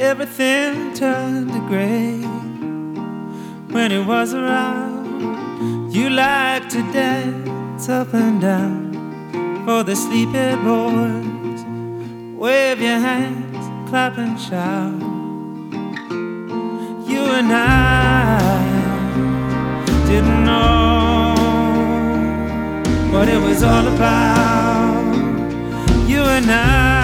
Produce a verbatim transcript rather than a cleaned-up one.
everything turned to gray. When he was around, you liked to dance up and down for the sleepy boys. Wave your hands, clap and shout. You and I didn't know what it was all about. You and I